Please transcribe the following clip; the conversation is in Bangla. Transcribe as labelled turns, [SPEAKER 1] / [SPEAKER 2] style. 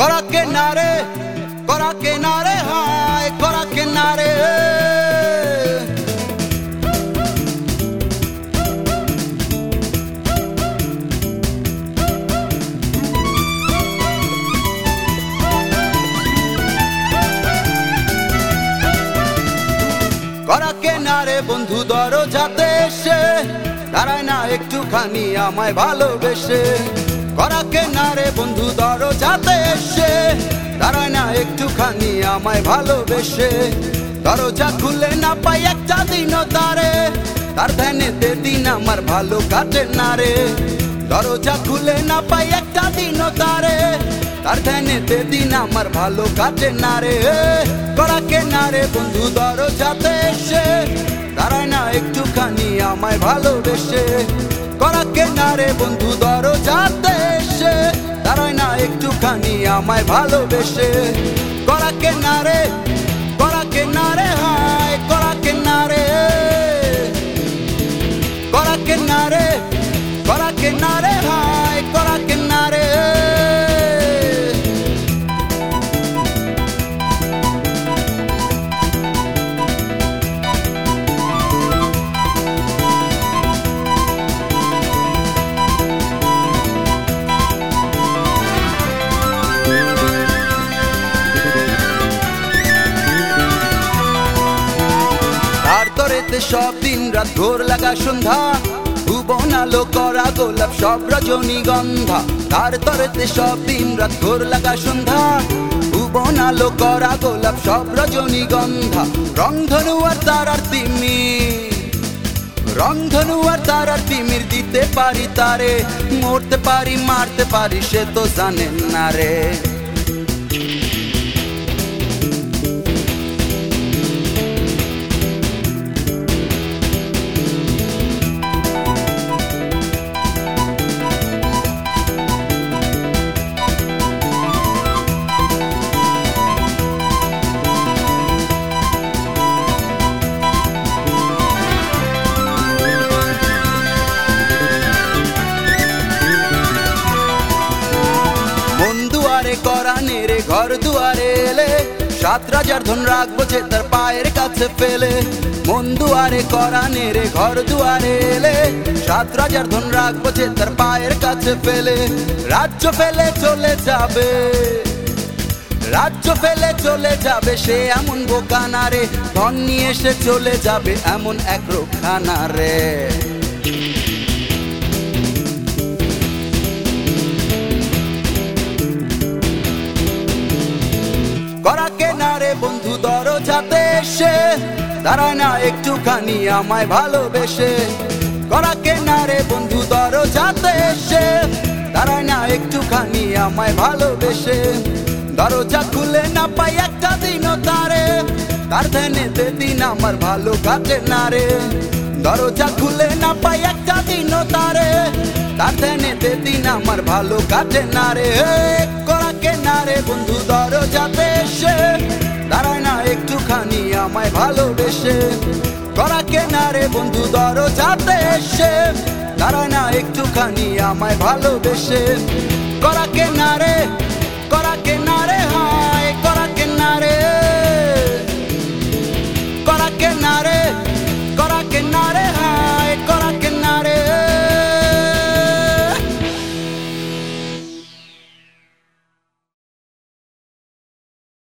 [SPEAKER 1] করা কেনারে হায় করা কেনারে করা কেনারে বন্ধু দরজাতে এসে দাঁড়ায় না একটুখানি আমায় ভালোবেসে করা কেনারে বন্ধু দরজাতে এসে দাঁড়ায় না একটুখানি আমায় ভালোবেসে দরজা খুলে না পাই একটা দিনও তার ধ্যানেতে দিন আমার ভালো কাটে না রে দরজা খুলে না পাই একটা দিনও তার ধ্যানেতে দিন আমার ভালো কাটে না রে করা কেনারে বন্ধু দরজাতে এসে দাঁড়ায় না একটুখানি আমায় ভালোবেসে করা কেনারে বন্ধু দরজাতে এসে দাঁড়ায় না একটুখানি আমায় ভালোবেসে করা কেনারে হায় করা কেনারে হায় করা কেনারে তরেতে সব দিন রাত ঘোর লাগা সন্ধ্যা ভুবন আলো করা গোলাপ সব রজনীগন্ধা তার তরেতে সব দিন রাত ঘোর লাগা সন্ধ্যা ভুবন আলো করা গোলাপ সব রজনীগন্ধা রংধনু আর তারার তিমির দিতে পারি তারে মরতে পারি মারতে পারি সে তো জানেন না রে করা নেড়ে ঘর দুয়ারে এলে 7,000 ধন রাখবো যে তার পায়ের কাছে ফেলে মন দুয়ারে করা নেড়ে ঘর দুয়ারে এলে 7,000 ধন রাখবো যে তার পায়ের কাছে ফেলে রাজ্য ফেলে চলে যাবে সে এমন বোকা না রে ধন নিয়ে সে চলে যাবে এমন এক রক্ষা না রে করা কেনারে বন্ধু দরজাতে এসে দাঁড়ায় না একটুখানি আমায় ভালোবেসে করা কেনারে বন্ধু দরজাতে এসে দাঁড়ায় না একটুখানি আমায় ভালোবেসে দরজা খুলে না পাই একটা দিনও তার ধ্যানেতে দিন আমার ভালো কাটে না রে দরজা খুলে না পাই একটা দিনও তার ধ্যানেতে দিন আমার ভালো কাটে না রে করা কেনারে বন্ধু দরজাতে এসে দাঁড়ায় না একটুখানি আমায় ভালোবেসে করা কেনারে বন্ধু দরজাতে এসে দাঁড়ায় না একটুখানি আমায় ভালোবেসে করা কেনারে